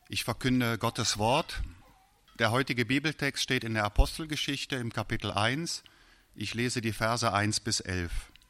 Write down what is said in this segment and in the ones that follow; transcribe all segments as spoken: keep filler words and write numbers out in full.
Ich verkünde Gottes Wort. Der heutige Bibeltext steht in der Apostelgeschichte im Kapitel eins. Ich lese die Verse eins bis elf.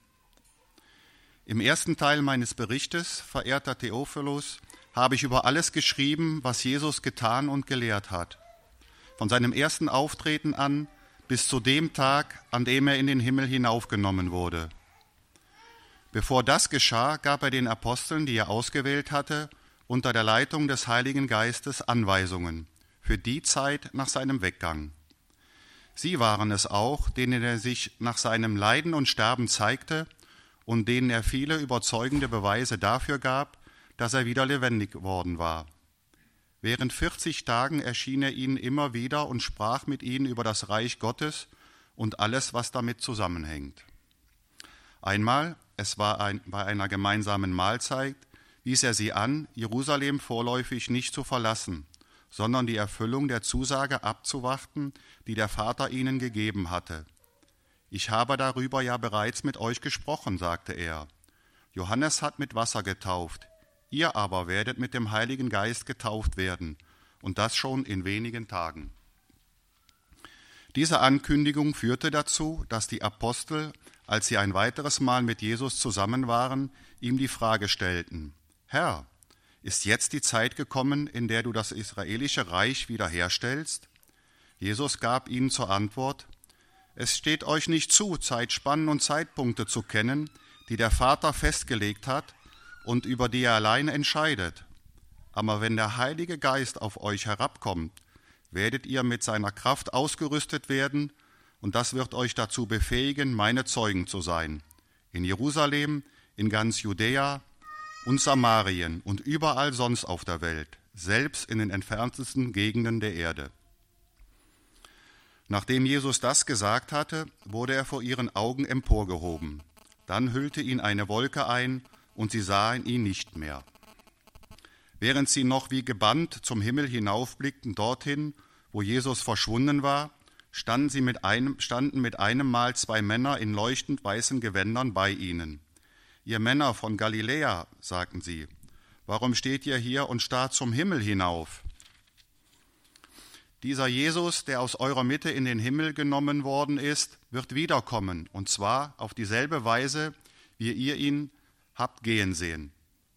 Im ersten Teil meines Berichtes, verehrter Theophilus, habe ich über alles geschrieben, was Jesus getan und gelehrt hat. Von seinem ersten Auftreten an bis zu dem Tag, an dem er in den Himmel hinaufgenommen wurde. Bevor das geschah, gab er den Aposteln, die er ausgewählt hatte, unter der Leitung des Heiligen Geistes Anweisungen für die Zeit nach seinem Weggang. Sie waren es auch, denen er sich nach seinem Leiden und Sterben zeigte und denen er viele überzeugende Beweise dafür gab, dass er wieder lebendig worden war. Während vierzig Tagen erschien er ihnen immer wieder und sprach mit ihnen über das Reich Gottes und alles, was damit zusammenhängt. Einmal, es war ein, bei einer gemeinsamen Mahlzeit, wies er sie an, Jerusalem vorläufig nicht zu verlassen, sondern die Erfüllung der Zusage abzuwarten, die der Vater ihnen gegeben hatte. Ich habe darüber ja bereits mit euch gesprochen, sagte er. Johannes hat mit Wasser getauft, ihr aber werdet mit dem Heiligen Geist getauft werden, und das schon in wenigen Tagen. Diese Ankündigung führte dazu, dass die Apostel, als sie ein weiteres Mal mit Jesus zusammen waren, ihm die Frage stellten: Herr, ist jetzt die Zeit gekommen, in der du das israelische Reich wiederherstellst? Jesus gab ihnen zur Antwort: Es steht euch nicht zu, Zeitspannen und Zeitpunkte zu kennen, die der Vater festgelegt hat und über die er allein entscheidet. Aber wenn der Heilige Geist auf euch herabkommt, werdet ihr mit seiner Kraft ausgerüstet werden, und das wird euch dazu befähigen, meine Zeugen zu sein. In Jerusalem, in ganz Judäa und Samarien und überall sonst auf der Welt, selbst in den entferntesten Gegenden der Erde. Nachdem Jesus das gesagt hatte, wurde er vor ihren Augen emporgehoben. Dann hüllte ihn eine Wolke ein, und sie sahen ihn nicht mehr. Während sie noch wie gebannt zum Himmel hinaufblickten, dorthin, wo Jesus verschwunden war, standen, sie mit einem, standen mit einem Mal zwei Männer in leuchtend weißen Gewändern bei ihnen. Ihr Männer von Galiläa, sagten sie, warum steht ihr hier und starrt zum Himmel hinauf? Dieser Jesus, der aus eurer Mitte in den Himmel genommen worden ist, wird wiederkommen, und zwar auf dieselbe Weise, wie ihr ihn habt gehen sehen.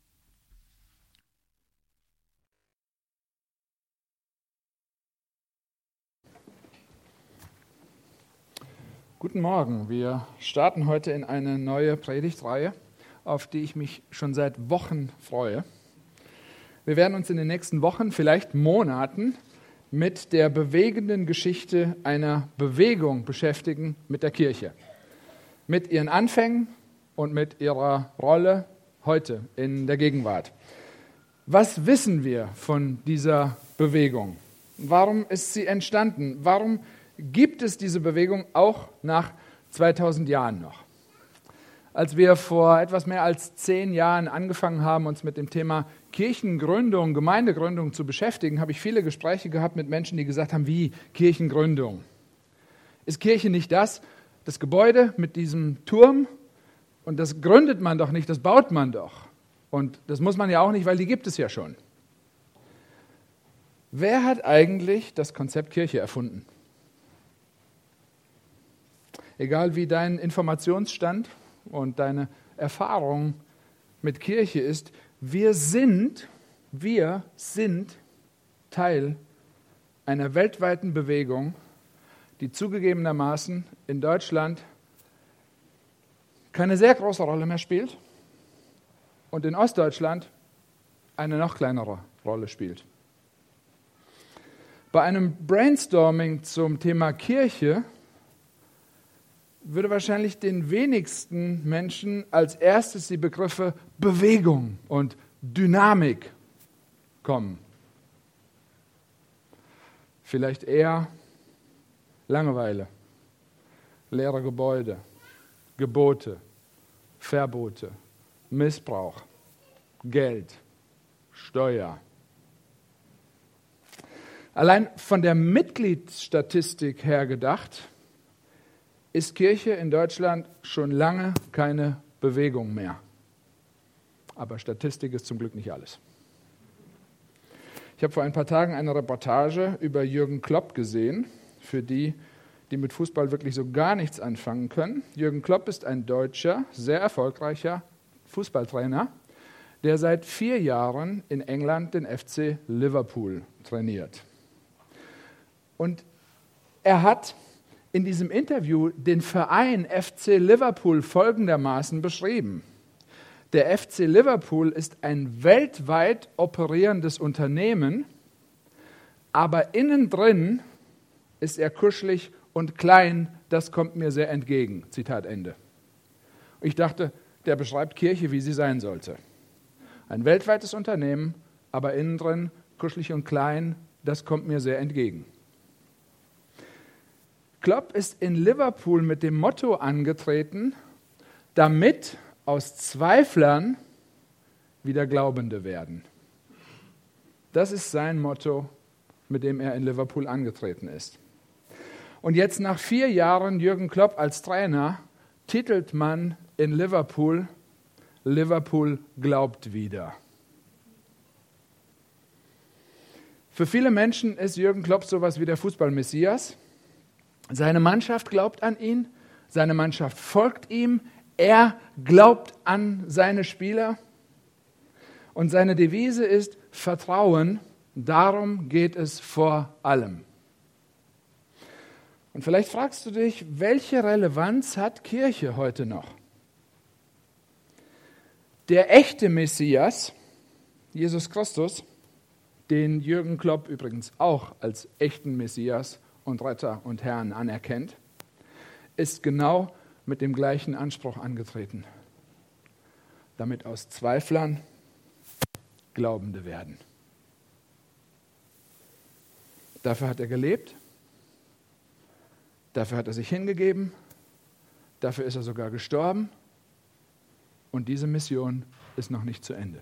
Guten Morgen, wir starten heute in eine neue Predigtreihe, auf die ich mich schon seit Wochen freue. Wir werden uns in den nächsten Wochen, vielleicht Monaten, mit der bewegenden Geschichte einer Bewegung beschäftigen, mit der Kirche. Mit ihren Anfängen und mit ihrer Rolle heute in der Gegenwart. Was wissen wir von dieser Bewegung? Warum ist sie entstanden? Warum gibt es diese Bewegung auch nach zweitausend Jahren noch? Als wir vor etwas mehr als zehn Jahren angefangen haben, uns mit dem Thema Kirchengründung, Gemeindegründung zu beschäftigen, habe ich viele Gespräche gehabt mit Menschen, die gesagt haben, wie Kirchengründung? Ist Kirche nicht das, das Gebäude mit diesem Turm? Und das gründet man doch nicht, das baut man doch. Und das muss man ja auch nicht, weil die gibt es ja schon. Wer hat eigentlich das Konzept Kirche erfunden? Egal wie dein Informationsstand und deine Erfahrung mit Kirche ist, wir sind, wir sind Teil einer weltweiten Bewegung, die zugegebenermaßen in Deutschland keine sehr große Rolle mehr spielt und in Ostdeutschland eine noch kleinere Rolle spielt. Bei einem Brainstorming zum Thema Kirche würde wahrscheinlich den wenigsten Menschen als erstes die Begriffe Bewegung und Dynamik kommen. Vielleicht eher Langeweile, leere Gebäude, Gebote, Verbote, Missbrauch, Geld, Steuer. Allein von der Mitgliedsstatistik her gedacht, ist Kirche in Deutschland schon lange keine Bewegung mehr. Aber Statistik ist zum Glück nicht alles. Ich habe vor ein paar Tagen eine Reportage über Jürgen Klopp gesehen, für die, die mit Fußball wirklich so gar nichts anfangen können. Jürgen Klopp ist ein deutscher, sehr erfolgreicher Fußballtrainer, der seit vier Jahren in England den F C Liverpool trainiert. Und er hat in diesem Interview den Verein F C Liverpool folgendermaßen beschrieben. Der F C Liverpool ist ein weltweit operierendes Unternehmen, aber innen drin ist er kuschelig und klein, das kommt mir sehr entgegen. Zitat Ende. Ich dachte, der beschreibt Kirche, wie sie sein sollte. Ein weltweites Unternehmen, aber innen drin kuschelig und klein, das kommt mir sehr entgegen. Klopp ist in Liverpool mit dem Motto angetreten, damit aus Zweiflern wieder Glaubende werden. Das ist sein Motto, mit dem er in Liverpool angetreten ist. Und jetzt nach vier Jahren Jürgen Klopp als Trainer titelt man in Liverpool, Liverpool glaubt wieder. Für viele Menschen ist Jürgen Klopp sowas wie der Fußball-Messias. Seine Mannschaft glaubt an ihn, seine Mannschaft folgt ihm, er glaubt an seine Spieler und seine Devise ist Vertrauen, darum geht es vor allem. Und vielleicht fragst du dich, welche Relevanz hat Kirche heute noch? Der echte Messias, Jesus Christus, den Jürgen Klopp übrigens auch als echten Messias und Retter und Herrn anerkennt, ist genau mit dem gleichen Anspruch angetreten, damit aus Zweiflern Glaubende werden. Dafür hat er gelebt, dafür hat er sich hingegeben, dafür ist er sogar gestorben und diese Mission ist noch nicht zu Ende.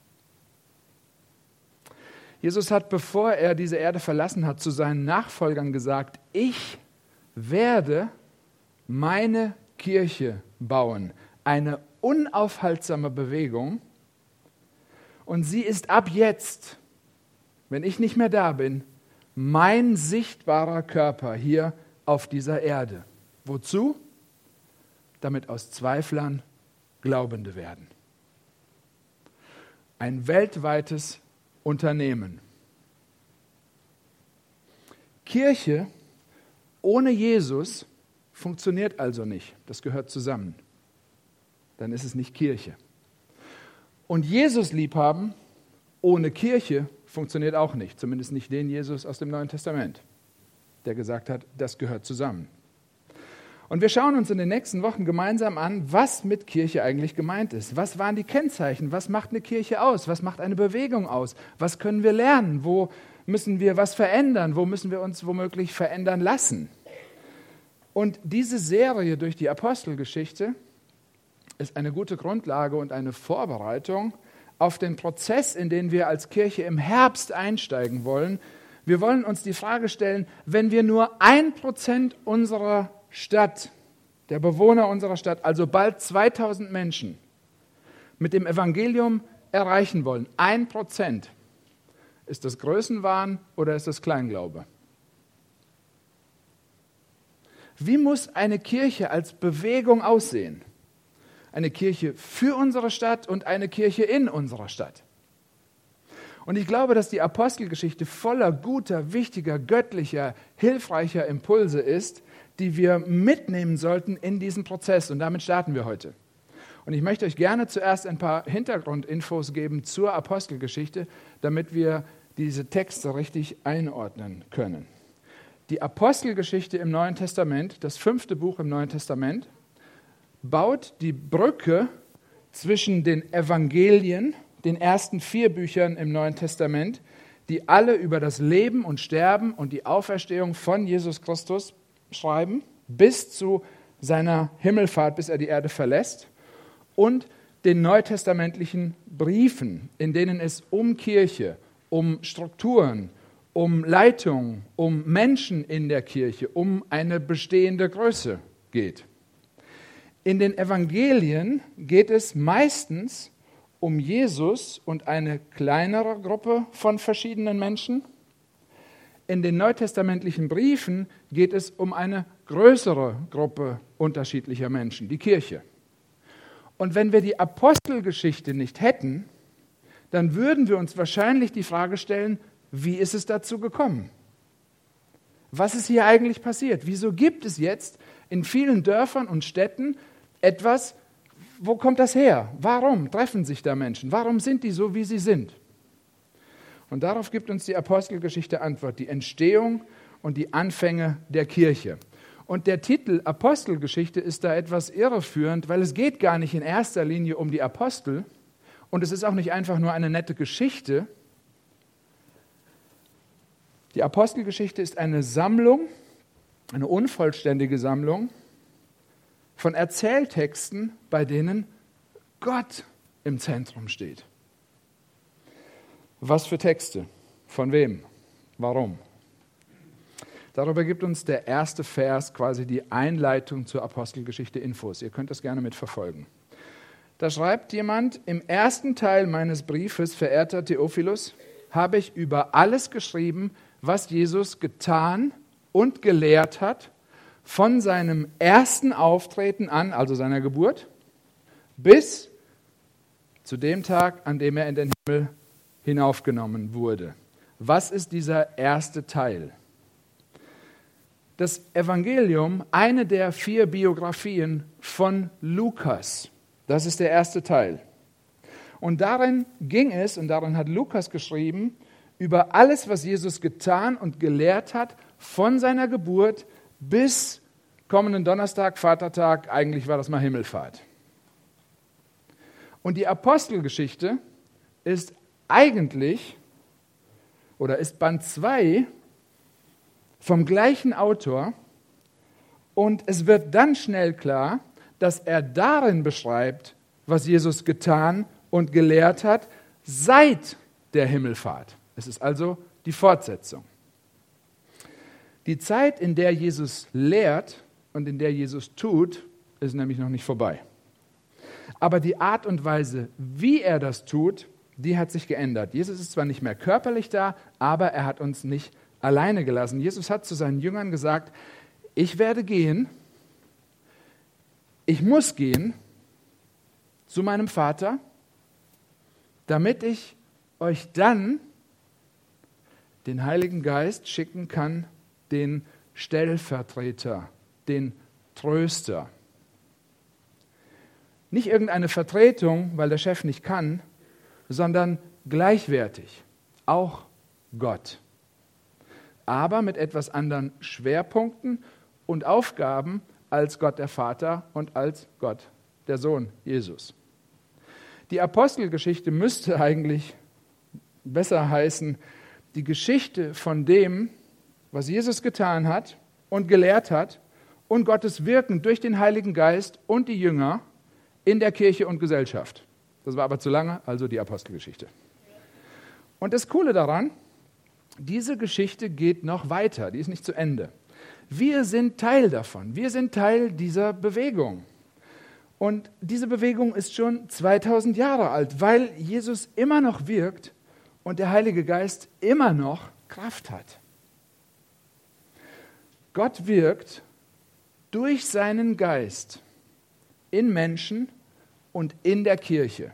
Jesus hat, bevor er diese Erde verlassen hat, zu seinen Nachfolgern gesagt, ich werde meine Kirche bauen, eine unaufhaltsame Bewegung und sie ist ab jetzt, wenn ich nicht mehr da bin, mein sichtbarer Körper hier auf dieser Erde. Wozu? Damit aus Zweiflern Glaubende werden. Ein weltweites Unternehmen. Kirche ohne Jesus funktioniert also nicht. Das gehört zusammen. Dann ist es nicht Kirche. Und Jesus liebhaben ohne Kirche funktioniert auch nicht. Zumindest nicht den Jesus aus dem Neuen Testament, der gesagt hat, das gehört zusammen. Und wir schauen uns in den nächsten Wochen gemeinsam an, was mit Kirche eigentlich gemeint ist. Was waren die Kennzeichen? Was macht eine Kirche aus? Was macht eine Bewegung aus? Was können wir lernen? Wo müssen wir was verändern? Wo müssen wir uns womöglich verändern lassen? Und diese Serie durch die Apostelgeschichte ist eine gute Grundlage und eine Vorbereitung auf den Prozess, in den wir als Kirche im Herbst einsteigen wollen. Wir wollen uns die Frage stellen, wenn wir nur ein Prozent unserer Stadt, der Bewohner unserer Stadt, also bald zweitausend Menschen, mit dem Evangelium erreichen wollen, ein Prozent, ist das Größenwahn oder ist das Kleinglaube? Wie muss eine Kirche als Bewegung aussehen? Eine Kirche für unsere Stadt und eine Kirche in unserer Stadt. Und ich glaube, dass die Apostelgeschichte voller guter, wichtiger, göttlicher, hilfreicher Impulse ist, die wir mitnehmen sollten in diesen Prozess. Und damit starten wir heute. Und ich möchte euch gerne zuerst ein paar Hintergrundinfos geben zur Apostelgeschichte, damit wir diese Texte richtig einordnen können. Die Apostelgeschichte im Neuen Testament, das fünfte Buch im Neuen Testament, baut die Brücke zwischen den Evangelien, den ersten vier Büchern im Neuen Testament, die alle über das Leben und Sterben und die Auferstehung von Jesus Christus schreiben, bis zu seiner Himmelfahrt, bis er die Erde verlässt, und den neutestamentlichen Briefen, in denen es um Kirche, um Strukturen, um Leitung, um Menschen in der Kirche, um eine bestehende Größe geht. In den Evangelien geht es meistens um Jesus und eine kleinere Gruppe von verschiedenen Menschen. In den neutestamentlichen Briefen geht es um eine größere Gruppe unterschiedlicher Menschen, die Kirche. Und wenn wir die Apostelgeschichte nicht hätten, dann würden wir uns wahrscheinlich die Frage stellen, wie ist es dazu gekommen? Was ist hier eigentlich passiert? Wieso gibt es jetzt in vielen Dörfern und Städten etwas, wo kommt das her? Warum treffen sich da Menschen? Warum sind die so, wie sie sind? Und darauf gibt uns die Apostelgeschichte Antwort, die Entstehung und die Anfänge der Kirche. Und der Titel Apostelgeschichte ist da etwas irreführend, weil es geht gar nicht in erster Linie um die Apostel und es ist auch nicht einfach nur eine nette Geschichte. Die Apostelgeschichte ist eine Sammlung, eine unvollständige Sammlung von Erzähltexten, bei denen Gott im Zentrum steht. Was für Texte? Von wem? Warum? Darüber gibt uns der erste Vers quasi die Einleitung zur Apostelgeschichte Infos. Ihr könnt das gerne mitverfolgen. Da schreibt jemand, im ersten Teil meines Briefes, verehrter Theophilus, habe ich über alles geschrieben, was Jesus getan und gelehrt hat, von seinem ersten Auftreten an, also seiner Geburt, bis zu dem Tag, an dem er in den Himmel hinaufgenommen wurde. Was ist dieser erste Teil? Das Evangelium, eine der vier Biografien von Lukas. Das ist der erste Teil. Und darin ging es, und darin hat Lukas geschrieben, über alles, was Jesus getan und gelehrt hat, von seiner Geburt bis kommenden Donnerstag, Vatertag, eigentlich war das mal Himmelfahrt. Und die Apostelgeschichte ist eigentlich, oder ist Band zwei vom gleichen Autor, und es wird dann schnell klar, dass er darin beschreibt, was Jesus getan und gelehrt hat, seit der Himmelfahrt. Es ist also die Fortsetzung. Die Zeit, in der Jesus lehrt und in der Jesus tut, ist nämlich noch nicht vorbei. Aber die Art und Weise, wie er das tut, die hat sich geändert. Jesus ist zwar nicht mehr körperlich da, aber er hat uns nicht alleine gelassen. Jesus hat zu seinen Jüngern gesagt, ich werde gehen, ich muss gehen zu meinem Vater, damit ich euch dann den Heiligen Geist schicken kann, den Stellvertreter, den Tröster. Nicht irgendeine Vertretung, weil der Chef nicht kann, sondern gleichwertig, auch Gott. Aber mit etwas anderen Schwerpunkten und Aufgaben als Gott der Vater und als Gott der Sohn, Jesus. Die Apostelgeschichte müsste eigentlich besser heißen, die Geschichte von dem, was Jesus getan hat und gelehrt hat und Gottes Wirken durch den Heiligen Geist und die Jünger in der Kirche und Gesellschaft. Das war aber zu lange, also die Apostelgeschichte. Und das Coole daran, diese Geschichte geht noch weiter, die ist nicht zu Ende. Wir sind Teil davon, wir sind Teil dieser Bewegung. Und diese Bewegung ist schon zweitausend Jahre alt, weil Jesus immer noch wirkt und der Heilige Geist immer noch Kraft hat. Gott wirkt durch seinen Geist in Menschen und in der Kirche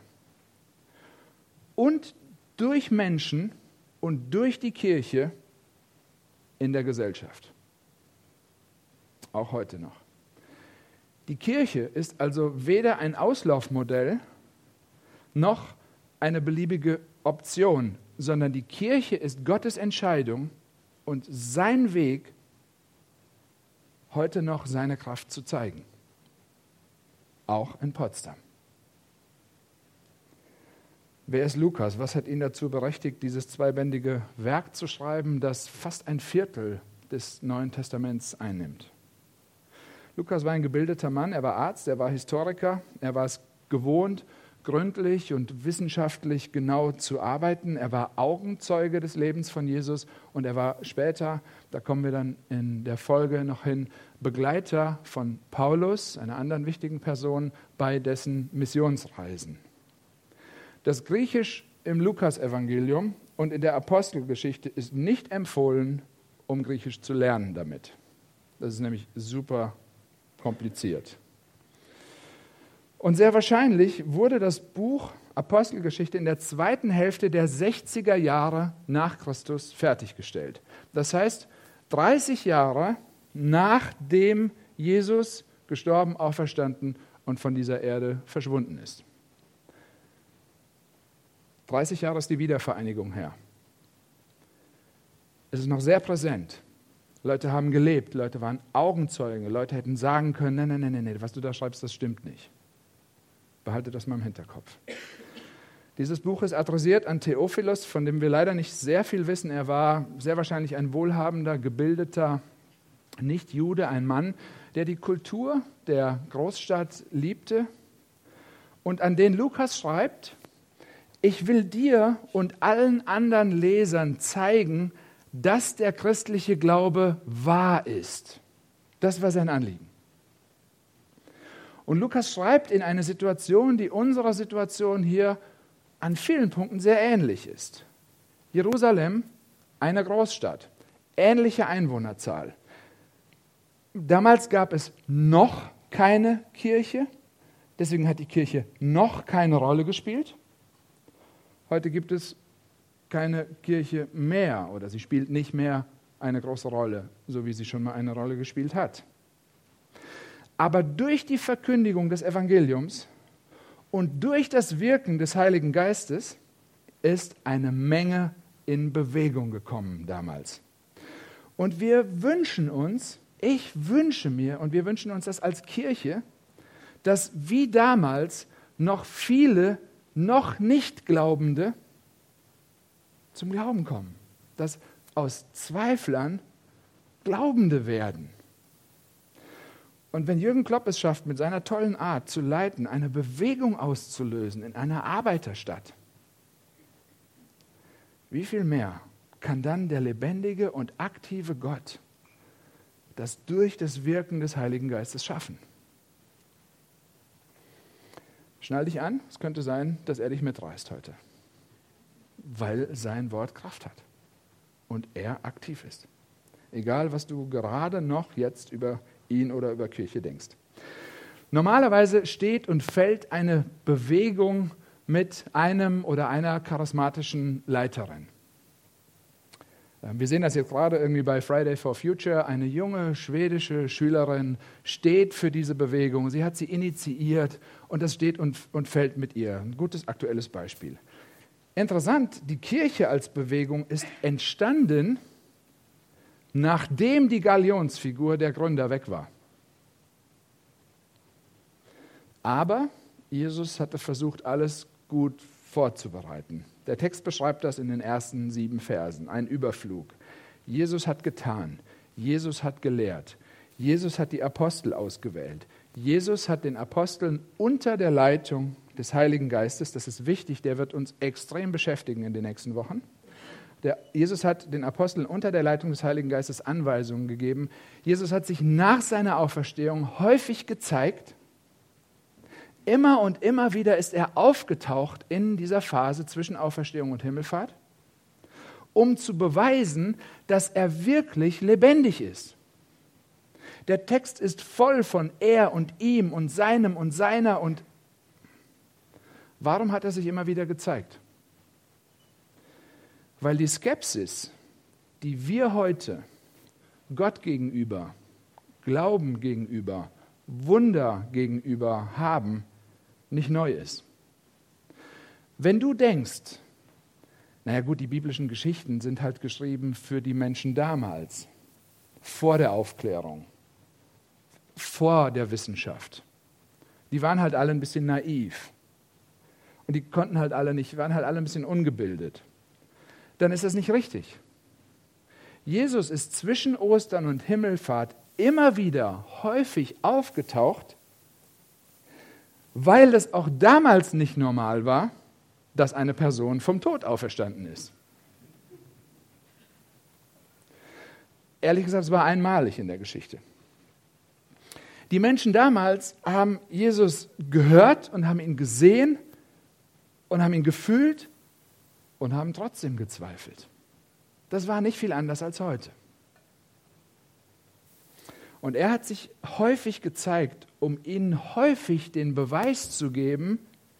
und durch Menschen und durch die Kirche in der Gesellschaft. Auch heute noch. Die Kirche ist also weder ein Auslaufmodell noch eine beliebige Option, sondern die Kirche ist Gottes Entscheidung und sein Weg, heute noch seine Kraft zu zeigen. Auch in Potsdam. Wer ist Lukas? Was hat ihn dazu berechtigt, dieses zweibändige Werk zu schreiben, das fast ein Viertel des Neuen Testaments einnimmt? Lukas war ein gebildeter Mann, er war Arzt, er war Historiker, er war es gewohnt, gründlich und wissenschaftlich genau zu arbeiten. Er war Augenzeuge des Lebens von Jesus und er war später, da kommen wir dann in der Folge noch hin, Begleiter von Paulus, einer anderen wichtigen Person, bei dessen Missionsreisen. Das Griechisch im Lukas-Evangelium und in der Apostelgeschichte ist nicht empfohlen, um Griechisch zu lernen damit. Das ist nämlich super kompliziert. Und sehr wahrscheinlich wurde das Buch Apostelgeschichte in der zweiten Hälfte der sechziger Jahre nach Christus fertiggestellt. Das heißt, dreißig Jahre nachdem Jesus gestorben, auferstanden und von dieser Erde verschwunden ist. dreißig Jahre ist die Wiedervereinigung her. Es ist noch sehr präsent. Leute haben gelebt, Leute waren Augenzeugen, Leute hätten sagen können, nein, nein, nein, nein, was du da schreibst, das stimmt nicht. Behalte das mal im Hinterkopf. Dieses Buch ist adressiert an Theophilus, von dem wir leider nicht sehr viel wissen. Er war sehr wahrscheinlich ein wohlhabender, gebildeter Nicht-Jude, ein Mann, der die Kultur der Großstadt liebte und an den Lukas schreibt: Ich will dir und allen anderen Lesern zeigen, dass der christliche Glaube wahr ist. Das war sein Anliegen. Und Lukas schreibt in eine Situation, die unserer Situation hier an vielen Punkten sehr ähnlich ist. Jerusalem, eine Großstadt, ähnliche Einwohnerzahl. Damals gab es noch keine Kirche, deswegen hat die Kirche noch keine Rolle gespielt. Heute gibt es keine Kirche mehr oder sie spielt nicht mehr eine große Rolle, so wie sie schon mal eine Rolle gespielt hat. Aber durch die Verkündigung des Evangeliums und durch das Wirken des Heiligen Geistes ist eine Menge in Bewegung gekommen damals. Und wir wünschen uns, ich wünsche mir und wir wünschen uns das als Kirche, dass wie damals noch viele noch nicht Glaubende zum Glauben kommen. Dass aus Zweiflern Glaubende werden. Und wenn Jürgen Klopp es schafft, mit seiner tollen Art zu leiten, eine Bewegung auszulösen in einer Arbeiterstadt, wie viel mehr kann dann der lebendige und aktive Gott das durch das Wirken des Heiligen Geistes schaffen? Schnall dich an, es könnte sein, dass er dich mitreißt heute, weil sein Wort Kraft hat und er aktiv ist. Egal, was du gerade noch jetzt über ihn oder über Kirche denkst. Normalerweise steht und fällt eine Bewegung mit einem oder einer charismatischen Leiterin. Wir sehen das jetzt gerade irgendwie bei Friday for Future. Eine junge schwedische Schülerin steht für diese Bewegung. Sie hat sie initiiert und das steht und, und fällt mit ihr. Ein gutes aktuelles Beispiel. Interessant, die Kirche als Bewegung ist entstanden, nachdem die Galionsfigur der Gründer weg war. Aber Jesus hatte versucht, alles gut vorzubereiten. Der Text beschreibt das in den ersten sieben Versen, ein Überflug. Jesus hat getan, Jesus hat gelehrt, Jesus hat die Apostel ausgewählt. Jesus hat den Aposteln unter der Leitung des Heiligen Geistes, das ist wichtig, der wird uns extrem beschäftigen in den nächsten Wochen. Der, Jesus hat den Aposteln unter der Leitung des Heiligen Geistes Anweisungen gegeben. Jesus hat sich nach seiner Auferstehung häufig gezeigt. Immer und immer wieder ist er aufgetaucht in dieser Phase zwischen Auferstehung und Himmelfahrt, um zu beweisen, dass er wirklich lebendig ist. Der Text ist voll von er und ihm und seinem und seiner. Und warum hat er sich immer wieder gezeigt? Weil die Skepsis, die wir heute Gott gegenüber, Glauben gegenüber, Wunder gegenüber haben, nicht neu ist. Wenn du denkst, naja gut, die biblischen Geschichten sind halt geschrieben für die Menschen damals, vor der Aufklärung, vor der Wissenschaft. Die waren halt alle ein bisschen naiv. Und die konnten halt alle nicht, waren halt alle ein bisschen ungebildet. Dann ist das nicht richtig. Jesus ist zwischen Ostern und Himmelfahrt immer wieder häufig aufgetaucht, weil es auch damals nicht normal war, dass eine Person vom Tod auferstanden ist. Ehrlich gesagt, es war einmalig in der Geschichte. Die Menschen damals haben Jesus gehört und haben ihn gesehen und haben ihn gefühlt und haben trotzdem gezweifelt. Das war nicht viel anders als heute. Und er hat sich häufig gezeigt, um ihnen häufig den Beweis zu geben,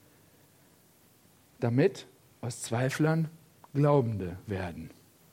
damit aus Zweiflern Glaubende werden.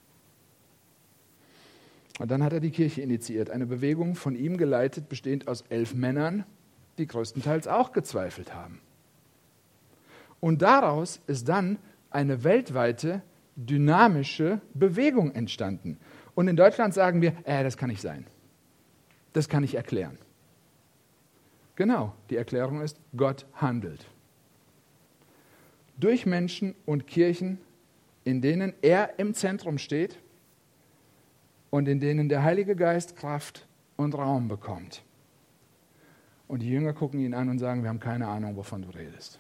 Und dann hat er die Kirche initiiert, eine Bewegung von ihm geleitet, bestehend aus elf Männern, die größtenteils auch gezweifelt haben. Und daraus ist dann eine weltweite, dynamische Bewegung entstanden. Und in Deutschland sagen wir, äh, das kann nicht sein. Das kann ich erklären. Genau, die Erklärung ist, Gott handelt. Durch Menschen und Kirchen, in denen er im Zentrum steht und in denen der Heilige Geist Kraft und Raum bekommt. Und die Jünger gucken ihn an und sagen, wir haben keine Ahnung, wovon du redest.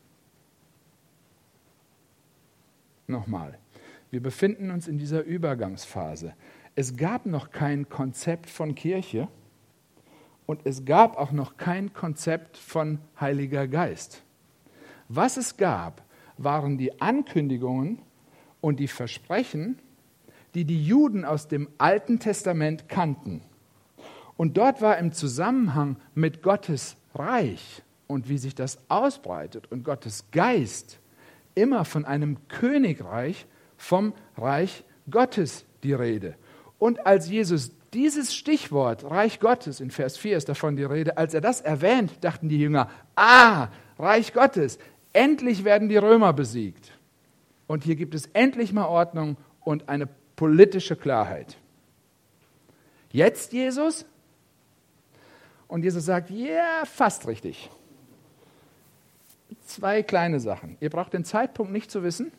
Nochmal, wir befinden uns in dieser Übergangsphase. Es gab noch kein Konzept von Kirche und es gab auch noch kein Konzept von Heiliger Geist. Was es gab, waren die Ankündigungen und die Versprechen, die die Juden aus dem Alten Testament kannten. Und dort war im Zusammenhang mit Gottes Reich und wie sich das ausbreitet und Gottes Geist immer von einem Königreich, vom Reich Gottes die Rede. Und als Jesus dieses Stichwort, Reich Gottes, in Vers vier ist davon die Rede, als er das erwähnt, dachten die Jünger, ah, Reich Gottes, endlich werden die Römer besiegt. Und hier gibt es endlich mal Ordnung und eine politische Klarheit. Jetzt Jesus? Und Jesus sagt, ja, yeah, fast richtig. Zwei kleine Sachen. Ihr braucht den Zeitpunkt nicht zu wissen.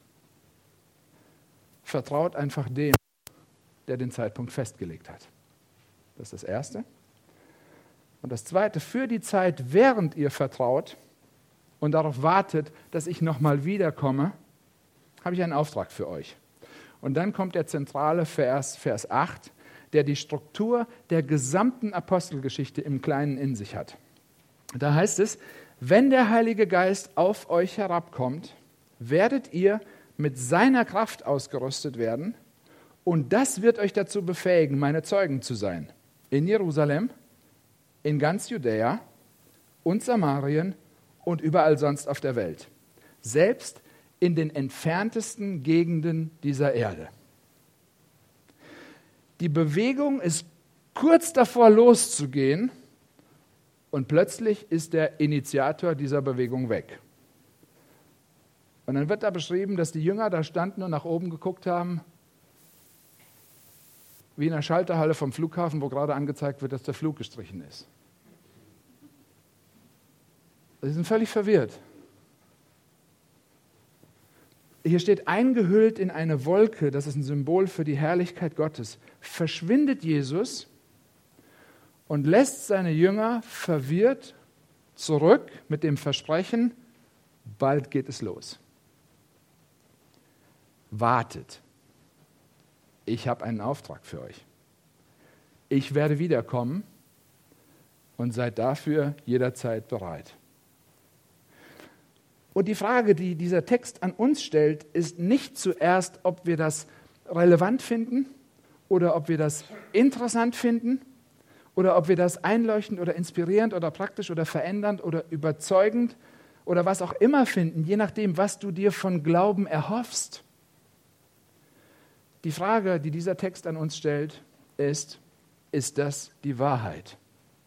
Vertraut einfach dem, der den Zeitpunkt festgelegt hat. Das ist das Erste. Und das Zweite, für die Zeit, während ihr vertraut und darauf wartet, dass ich nochmal wiederkomme, habe ich einen Auftrag für euch. Und dann kommt der zentrale Vers, Vers acht, der die Struktur der gesamten Apostelgeschichte im Kleinen in sich hat. Da heißt es, wenn der Heilige Geist auf euch herabkommt, werdet ihr mit seiner Kraft ausgerüstet werden und das wird euch dazu befähigen, meine Zeugen zu sein. In Jerusalem, in ganz Judäa und Samarien und überall sonst auf der Welt. Selbst in den entferntesten Gegenden dieser Erde. Die Bewegung ist kurz davor loszugehen und plötzlich ist der Initiator dieser Bewegung weg. Und dann wird da beschrieben, dass die Jünger da standen und nach oben geguckt haben, wie in einer Schalterhalle vom Flughafen, wo gerade angezeigt wird, dass der Flug gestrichen ist. Sie sind völlig verwirrt. Hier steht, eingehüllt in eine Wolke, das ist ein Symbol für die Herrlichkeit Gottes, verschwindet Jesus und lässt seine Jünger verwirrt zurück mit dem Versprechen, bald geht es los. Wartet. Ich habe einen Auftrag für euch. Ich werde wiederkommen und seid dafür jederzeit bereit. Und die Frage, die dieser Text an uns stellt, ist nicht zuerst, ob wir das relevant finden oder ob wir das interessant finden oder ob wir das einleuchtend oder inspirierend oder praktisch oder verändernd oder überzeugend oder was auch immer finden, je nachdem, was du dir von Glauben erhoffst. Die Frage, die dieser Text an uns stellt, ist, ist das die Wahrheit?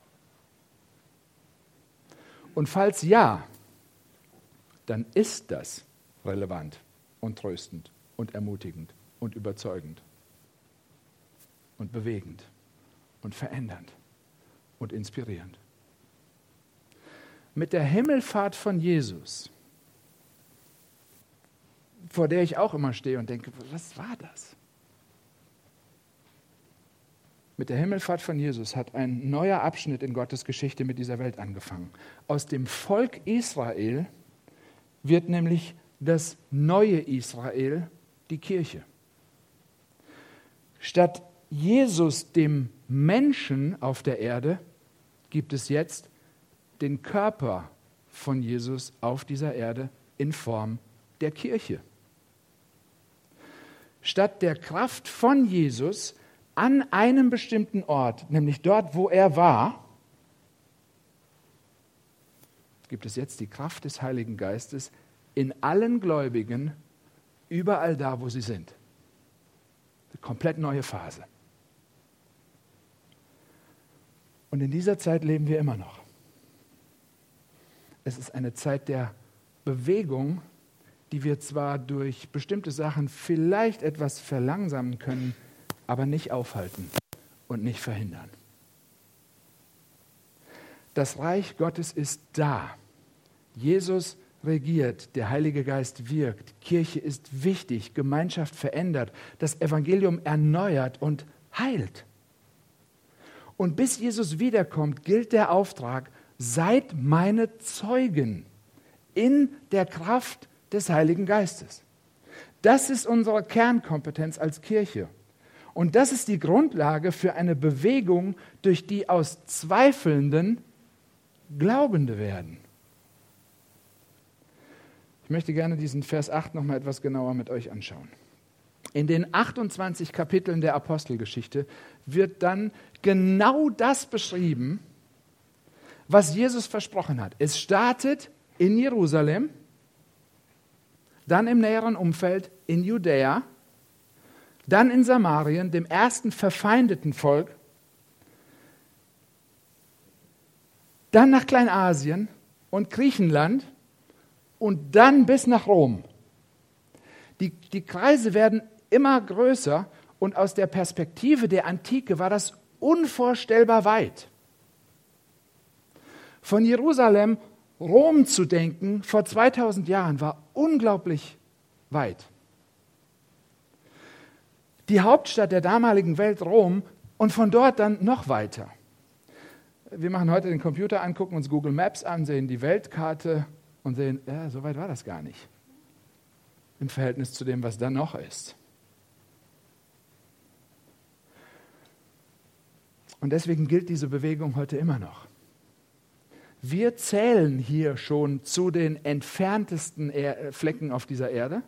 Und falls ja, dann ist das relevant und tröstend und ermutigend und überzeugend und bewegend und verändernd und inspirierend. Mit der Himmelfahrt von Jesus, vor der ich auch immer stehe und denke, was war das? Mit der Himmelfahrt von Jesus hat ein neuer Abschnitt in Gottes Geschichte mit dieser Welt angefangen. Aus dem Volk Israel wird nämlich das neue Israel, die Kirche. Statt Jesus, dem Menschen auf der Erde, gibt es jetzt den Körper von Jesus auf dieser Erde, in Form der Kirche. Statt der Kraft von Jesus an einem bestimmten Ort, nämlich dort, wo er war, gibt es jetzt die Kraft des Heiligen Geistes in allen Gläubigen, überall da, wo sie sind. Eine komplett neue Phase. Und in dieser Zeit leben wir immer noch. Es ist eine Zeit der Bewegung, die wir zwar durch bestimmte Sachen vielleicht etwas verlangsamen können, aber nicht aufhalten und nicht verhindern. Das Reich Gottes ist da. Jesus regiert, der Heilige Geist wirkt, Kirche ist wichtig, Gemeinschaft verändert, das Evangelium erneuert und heilt. Und bis Jesus wiederkommt, gilt der Auftrag, seid meine Zeugen in der Kraft des Heiligen Geistes. Das ist unsere Kernkompetenz als Kirche. Und das ist die Grundlage für eine Bewegung, durch die aus Zweifelnden Glaubende werden. Ich möchte gerne diesen Vers acht noch mal etwas genauer mit euch anschauen. In den achtundzwanzig Kapiteln der Apostelgeschichte wird dann genau das beschrieben, was Jesus versprochen hat. Es startet in Jerusalem, dann im näheren Umfeld in Judäa, dann in Samarien, dem ersten verfeindeten Volk, dann nach Kleinasien und Griechenland und dann bis nach Rom. Die, die Kreise werden immer größer und aus der Perspektive der Antike war das unvorstellbar weit. Von Jerusalem, Rom zu denken, vor zweitausend Jahren, war unglaublich weit. Die Hauptstadt der damaligen Welt, Rom, und von dort dann noch weiter. Wir machen heute den Computer an, gucken uns Google Maps an, sehen die Weltkarte und sehen, ja, so weit war das gar nicht. Im Verhältnis zu dem, was da noch ist. Und deswegen gilt diese Bewegung heute immer noch. Wir zählen hier schon zu den entferntesten er- Flecken auf dieser Erde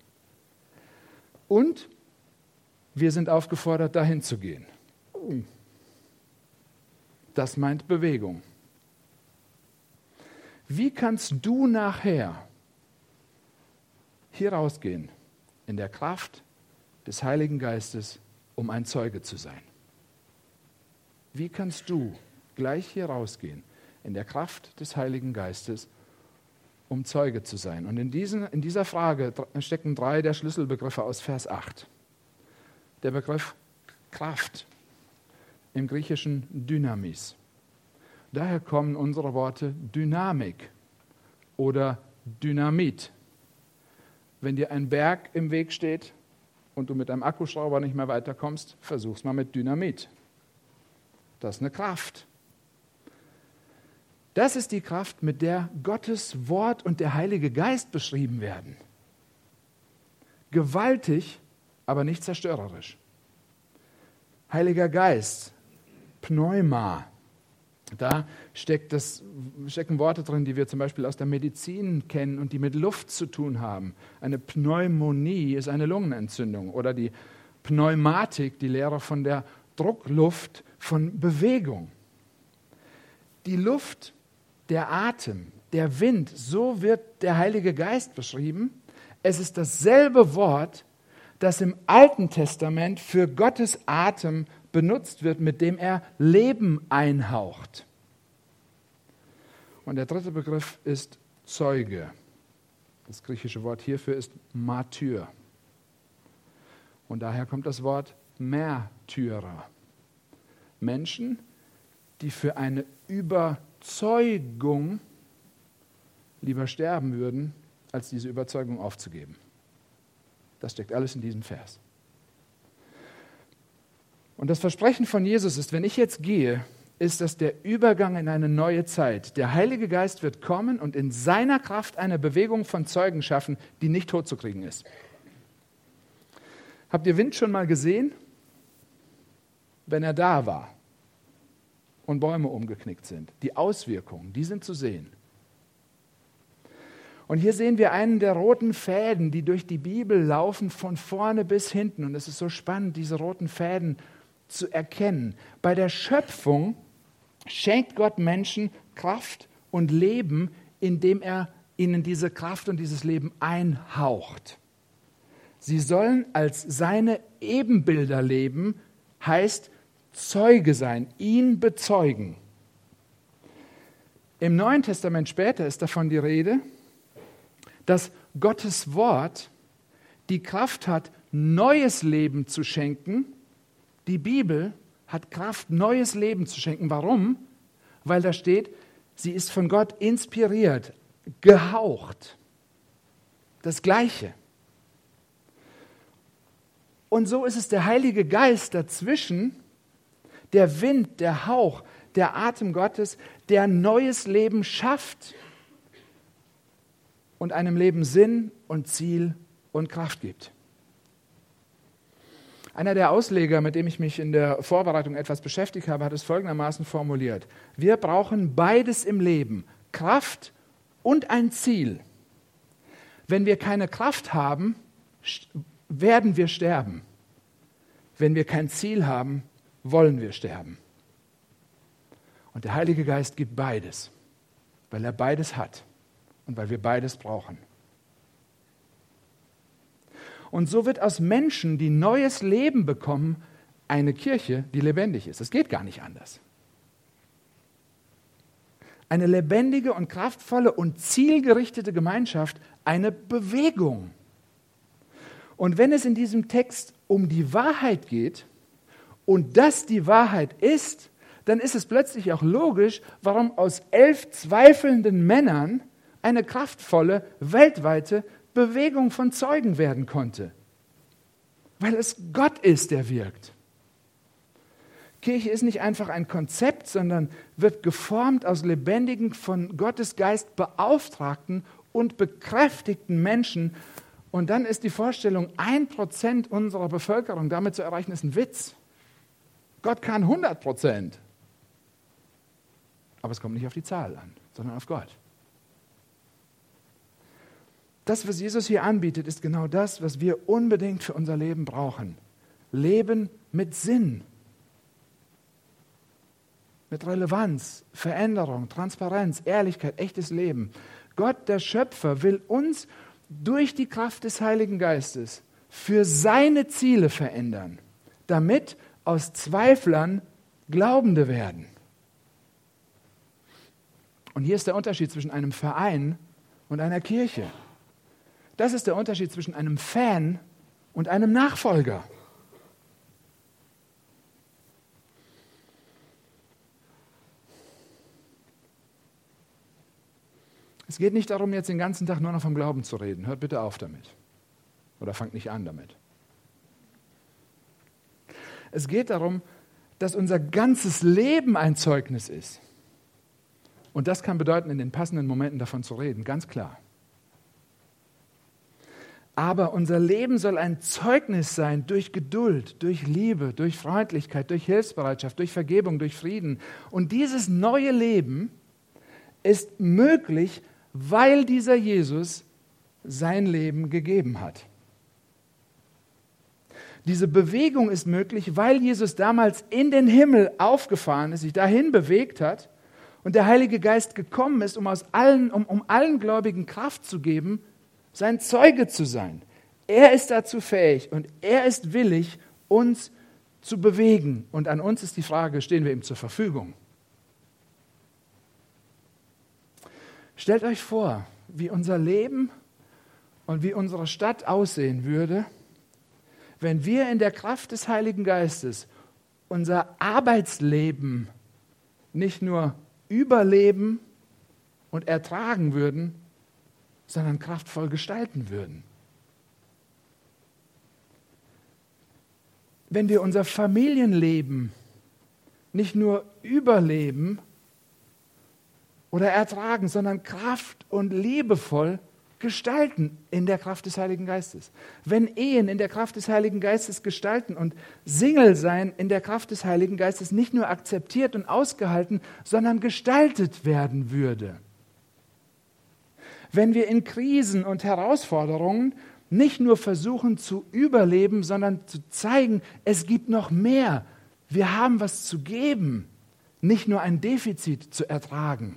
und wir sind aufgefordert, dahin zu gehen. Das meint Bewegung. Wie kannst du nachher hier rausgehen in der Kraft des Heiligen Geistes, um ein Zeuge zu sein? Wie kannst du gleich hier rausgehen in der Kraft des Heiligen Geistes, um Zeuge zu sein? Und in, diesen, in dieser Frage stecken drei der Schlüsselbegriffe aus Vers acht. Der Begriff Kraft, im Griechischen Dynamis. Daher kommen unsere Worte Dynamik oder Dynamit. Wenn dir ein Berg im Weg steht und du mit einem Akkuschrauber nicht mehr weiterkommst, versuch's mal mit Dynamit. Das ist eine Kraft. Das ist die Kraft, mit der Gottes Wort und der Heilige Geist beschrieben werden. Gewaltig, aber nicht zerstörerisch. Heiliger Geist, Pneuma. Da steckt das, stecken Worte drin, die wir zum Beispiel aus der Medizin kennen und die mit Luft zu tun haben. Eine Pneumonie ist eine Lungenentzündung oder die Pneumatik, die Lehre von der Druckluft, von Bewegung. Die Luft, der Atem, der Wind, so wird der Heilige Geist beschrieben. Es ist dasselbe Wort, das im Alten Testament für Gottes Atem benutzt wird, mit dem er Leben einhaucht. Und der dritte Begriff ist Zeuge. Das griechische Wort hierfür ist Martyr. Und daher kommt das Wort Märtyrer. Menschen, die für eine Überzeugung lieber sterben würden, als diese Überzeugung aufzugeben. Das steckt alles in diesem Vers. Und das Versprechen von Jesus ist, wenn ich jetzt gehe, ist das der Übergang in eine neue Zeit. Der Heilige Geist wird kommen und in seiner Kraft eine Bewegung von Zeugen schaffen, die nicht totzukriegen ist. Habt ihr Wind schon mal gesehen? Wenn er da war und Bäume umgeknickt sind. Die Auswirkungen, die sind zu sehen. Und hier sehen wir einen der roten Fäden, die durch die Bibel laufen, von vorne bis hinten. Und es ist so spannend, diese roten Fäden zu erkennen. Bei der Schöpfung schenkt Gott Menschen Kraft und Leben, indem er ihnen diese Kraft und dieses Leben einhaucht. Sie sollen als seine Ebenbilder leben, heißt Zeuge sein, ihn bezeugen. Im Neuen Testament später ist davon die Rede, dass Gottes Wort die Kraft hat, neues Leben zu schenken. Die Bibel hat Kraft, neues Leben zu schenken. Warum? Weil da steht, sie ist von Gott inspiriert, gehaucht. Das Gleiche. Und so ist es der Heilige Geist dazwischen, der Wind, der Hauch, der Atem Gottes, der neues Leben schafft und einem Leben Sinn und Ziel und Kraft gibt. Einer der Ausleger, mit dem ich mich in der Vorbereitung etwas beschäftigt habe, hat es folgendermaßen formuliert: Wir brauchen beides im Leben, Kraft und ein Ziel. Wenn wir keine Kraft haben, werden wir sterben. Wenn wir kein Ziel haben, wollen wir sterben. Und der Heilige Geist gibt beides, weil er beides hat und weil wir beides brauchen. Und so wird aus Menschen, die neues Leben bekommen, eine Kirche, die lebendig ist. Es geht gar nicht anders. Eine lebendige und kraftvolle und zielgerichtete Gemeinschaft, eine Bewegung. Und wenn es in diesem Text um die Wahrheit geht und das die Wahrheit ist, dann ist es plötzlich auch logisch, warum aus elf zweifelnden Männern eine kraftvolle, weltweite Bewegung von Zeugen werden konnte. Weil es Gott ist, der wirkt. Kirche ist nicht einfach ein Konzept, sondern wird geformt aus lebendigen, von Gottes Geist beauftragten und bekräftigten Menschen. Und dann ist die Vorstellung, ein Prozent unserer Bevölkerung damit zu erreichen, ist ein Witz. Gott kann hundert Prozent. Aber es kommt nicht auf die Zahl an, sondern auf Gott. Das, was Jesus hier anbietet, ist genau das, was wir unbedingt für unser Leben brauchen. Leben mit Sinn, mit Relevanz, Veränderung, Transparenz, Ehrlichkeit, echtes Leben. Gott, der Schöpfer, will uns durch die Kraft des Heiligen Geistes für seine Ziele verändern, damit aus Zweiflern Glaubende werden. Und hier ist der Unterschied zwischen einem Verein und einer Kirche. Das ist der Unterschied zwischen einem Fan und einem Nachfolger. Es geht nicht darum, jetzt den ganzen Tag nur noch vom Glauben zu reden. Hört bitte auf damit. Oder fangt nicht an damit. Es geht darum, dass unser ganzes Leben ein Zeugnis ist. Und das kann bedeuten, in den passenden Momenten davon zu reden, ganz klar. Aber unser Leben soll ein Zeugnis sein durch Geduld, durch Liebe, durch Freundlichkeit, durch Hilfsbereitschaft, durch Vergebung, durch Frieden. Und dieses neue Leben ist möglich, weil dieser Jesus sein Leben gegeben hat. Diese Bewegung ist möglich, weil Jesus damals in den Himmel aufgefahren ist, sich dahin bewegt hat und der Heilige Geist gekommen ist, um, aus allen, um, um allen Gläubigen Kraft zu geben, sein Zeuge zu sein. Er ist dazu fähig und er ist willig, uns zu bewegen. Und an uns ist die Frage, stehen wir ihm zur Verfügung? Stellt euch vor, wie unser Leben und wie unsere Stadt aussehen würde, wenn wir in der Kraft des Heiligen Geistes unser Arbeitsleben nicht nur überleben und ertragen würden, sondern kraftvoll gestalten würden. Wenn wir unser Familienleben nicht nur überleben oder ertragen, sondern kraft- und liebevoll gestalten in der Kraft des Heiligen Geistes. Wenn Ehen in der Kraft des Heiligen Geistes gestalten und Single-Sein in der Kraft des Heiligen Geistes nicht nur akzeptiert und ausgehalten, sondern gestaltet werden würde. wenn wir in Krisen und Herausforderungen nicht nur versuchen zu überleben, sondern zu zeigen, es gibt noch mehr. Wir haben was zu geben, nicht nur ein Defizit zu ertragen.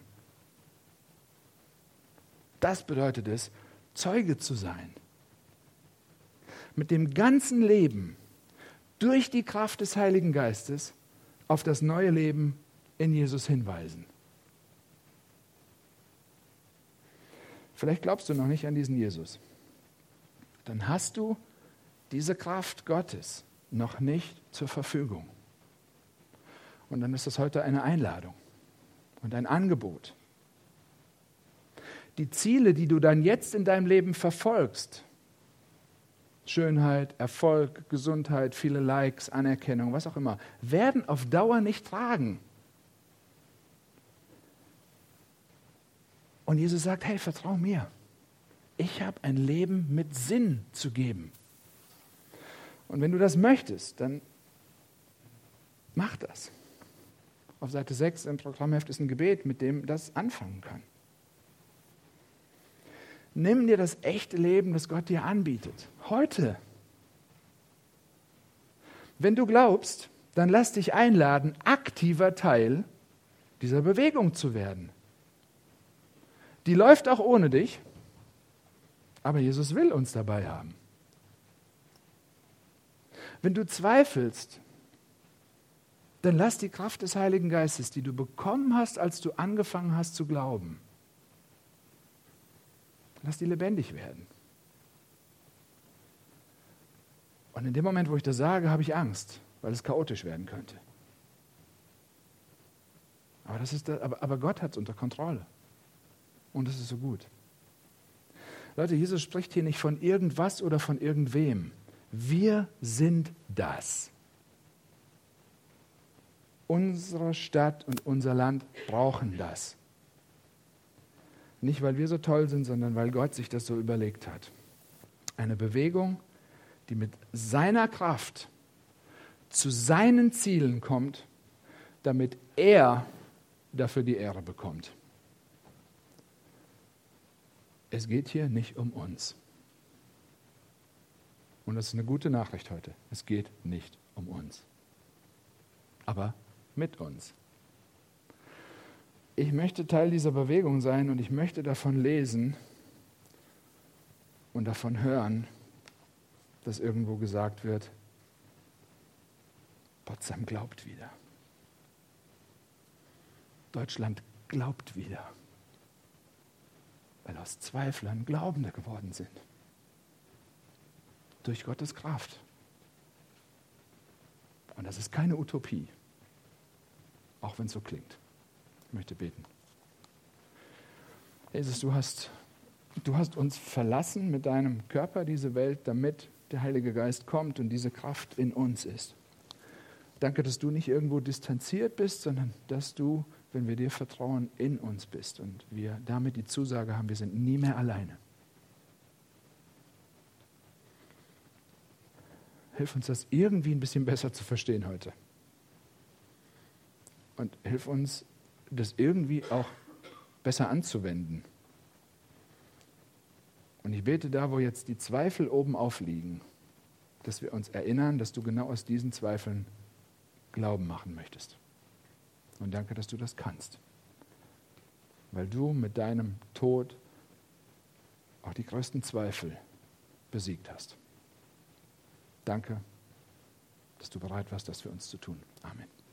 Das bedeutet es, Zeuge zu sein. Mit dem ganzen Leben, durch die Kraft des Heiligen Geistes, auf das neue Leben in Jesus hinweisen. Vielleicht glaubst du noch nicht an diesen Jesus. Dann hast du diese Kraft Gottes noch nicht zur Verfügung. Und dann ist das heute eine Einladung und ein Angebot. Die Ziele, die du dann jetzt in deinem Leben verfolgst, Schönheit, Erfolg, Gesundheit, viele Likes, Anerkennung, was auch immer, werden auf Dauer nicht tragen. Und Jesus sagt, hey, vertrau mir. Ich habe ein Leben mit Sinn zu geben. Und wenn du das möchtest, dann mach das. Auf Seite sechs im Programmheft ist ein Gebet, mit dem das anfangen kann. Nimm dir das echte Leben, das Gott dir anbietet. Heute. Wenn du glaubst, dann lass dich einladen, aktiver Teil dieser Bewegung zu werden. Die läuft auch ohne dich, aber Jesus will uns dabei haben. Wenn du zweifelst, dann lass die Kraft des Heiligen Geistes, die du bekommen hast, als du angefangen hast zu glauben, lass die lebendig werden. Und in dem Moment, wo ich das sage, habe ich Angst, weil es chaotisch werden könnte. Aber, das ist, aber, aber Gott hat es unter Kontrolle. Und das ist so gut. Leute, Jesus spricht hier nicht von irgendwas oder von irgendwem. Wir sind das. Unsere Stadt und unser Land brauchen das. Nicht, weil wir so toll sind, sondern weil Gott sich das so überlegt hat. Eine Bewegung, die mit seiner Kraft zu seinen Zielen kommt, damit er dafür die Ehre bekommt. Es geht hier nicht um uns. Und das ist eine gute Nachricht heute. Es geht nicht um uns. Aber mit uns. Ich möchte Teil dieser Bewegung sein und ich möchte davon lesen und davon hören, dass irgendwo gesagt wird, Potsdam glaubt wieder. Deutschland glaubt wieder. Weil aus Zweiflern Glaubende geworden sind. Durch Gottes Kraft. Und das ist keine Utopie. Auch wenn es so klingt. Ich möchte beten. Jesus, du hast, du hast uns verlassen mit deinem Körper, diese Welt, damit der Heilige Geist kommt und diese Kraft in uns ist. Danke, dass du nicht irgendwo distanziert bist, sondern dass du, wenn wir dir vertrauen, in uns bist und wir damit die Zusage haben, wir sind nie mehr alleine. Hilf uns, das irgendwie ein bisschen besser zu verstehen heute. Und hilf uns, das irgendwie auch besser anzuwenden. Und ich bete da, wo jetzt die Zweifel oben aufliegen, dass wir uns erinnern, dass du genau aus diesen Zweifeln Glauben machen möchtest. Und danke, dass du das kannst. Weil du mit deinem Tod auch die größten Zweifel besiegt hast. Danke, dass du bereit warst, das für uns zu tun. Amen.